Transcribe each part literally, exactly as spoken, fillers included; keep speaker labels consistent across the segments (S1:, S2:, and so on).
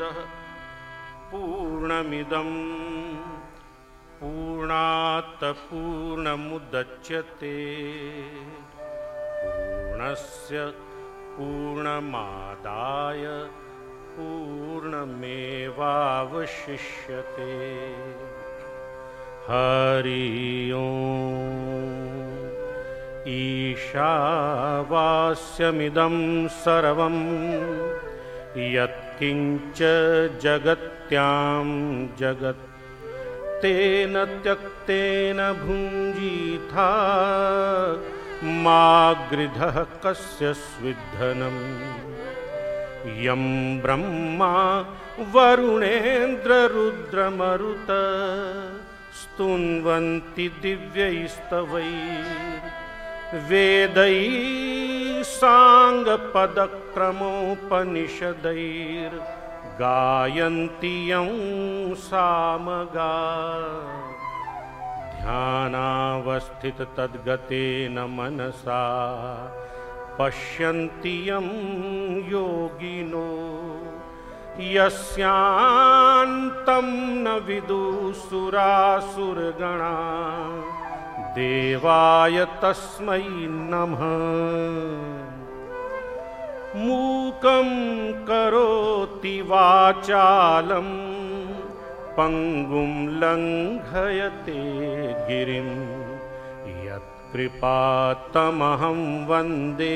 S1: पूर्णमादाय पूर्णमेवावशिष्यते पूर्णात् पूर्णमुदच्यते पूर्णस्य पूर्णमादाय पूर्णमेवावशिष्यते। हरि ओम्। ईशावास्यमिदं सर्वं यत्किञ्च जगत्यां जगत् तेन त्यक्तेन भुञ्जीथा मा गृधः कस्य स्विद्धनम्। यं ब्रह्मा वरुणेन्द्ररुद्रमरुत स्तुन्वन्ति दिव्यैस्तवैर्वेदैः साङ्गपदक्रमोपनिषदैर्गायन्ति यं सामगा। ध्यानावस्थिततद्गतेन मनसा पश्यन्ति यं योगिनो यस्यान्तं न विदुसुरासुरगणा देवाय तस्मै नमः। मूकं करोति वाचालं पंगुं लंघयते गिरिं यत्कृपातमहं वन्दे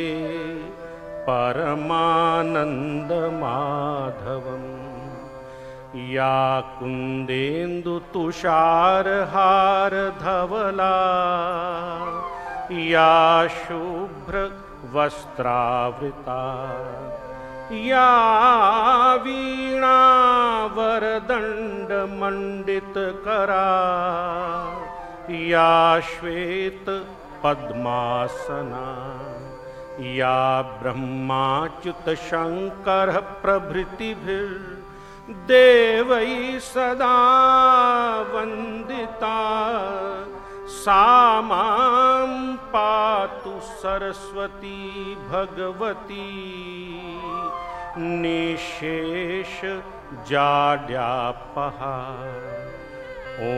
S1: परमानन्दमाधवम्। या कुन्देन्दुतुषारहारधवला या शुभ्रवस्त्रावृता या वीणावरदण्डमण्डितकरा या श्वेतपद्मासना या ब्रह्माच्युतशङ्करः प्रभृतिभिर्देवैः सदा वन्दिता सा मां पातु सरस्वती भगवती निशेष जाड्यापहा। ॐ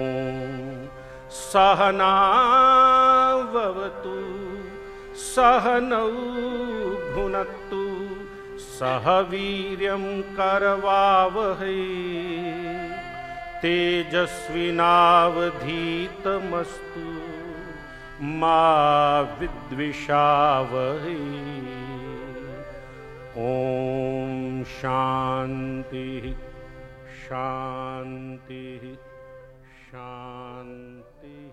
S1: सहना भवतु सहनौ भुनक्तु सह वीर्यं करवावहै तेजस्विनावधीतमस्तु मा विद्विषावहै। ॐ शान्ति शान्ति शान्ति।